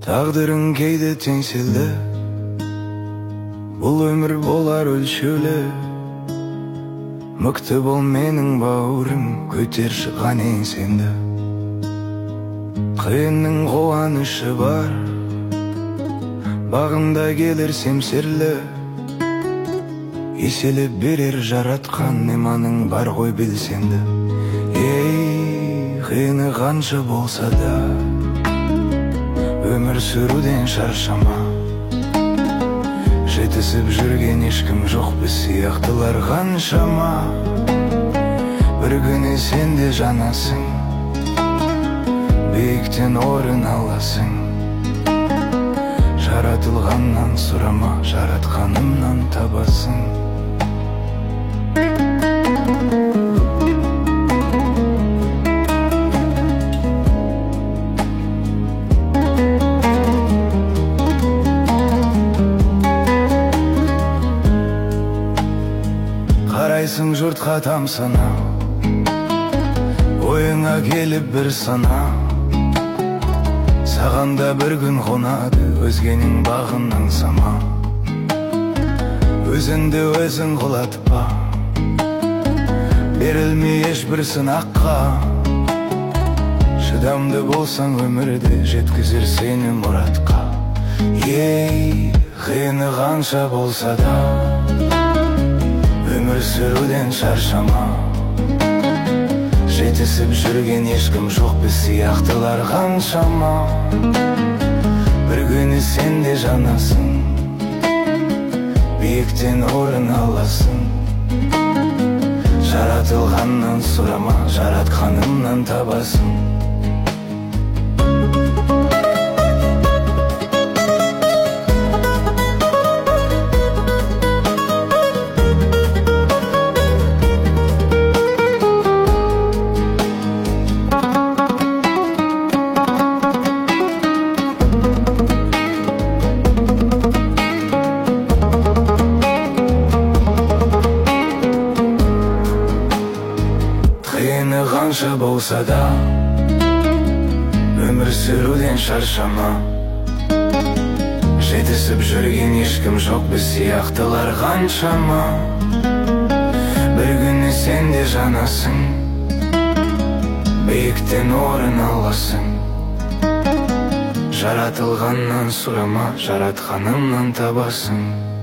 Тағдырың кейде теңселді, бұл өмір болар өлшеулі. Мықты бол менің бауырым, көтер шыған еңсеңді. Қиынның қуанышы бар, бағында келер семсерлі. Еселеп берер жаратқан неманың бар ғой білсеңді. Ей, қиыны қанша болса да, өмір сүруден шаршама. Жетісіп жүрген ешкім жоқ, біз сияқтылар қаншама. Бір күні сен де жанасың, биіктен орын аласың. Жаратылғаннан сұрама, жаратқанымнан табасың. Қарайсың жұртқа тамсанау, ойыңа келіп бір санау. Саған да бір күн қонады, өзгенің бағын аңсама. Өзіңді өзің құлатпа, берілмей ешбір сынаққа. Шыдамды болсаң өмірді жеткізер сені мұратқа. Ей, қиыны қанша болса да, өмір сүруден шаршама. Жетісіп жүрген ешкім жоқ, біз сияқтылар қаншама. Бір күні сен де жанасың, биіктен орын аласың. Жаратылғаннан сұрама, жаратқанымнан табасың. Қиыны қанша болса да, өмір сүруден шаршама. Жетісіп жүрген ешкім жоқ, біз сияқтылар қаншама. Бір күні сен де жанасың, биіктен орын аласың. Жаратылғаннан сұрама, жаратқанымнан табасың.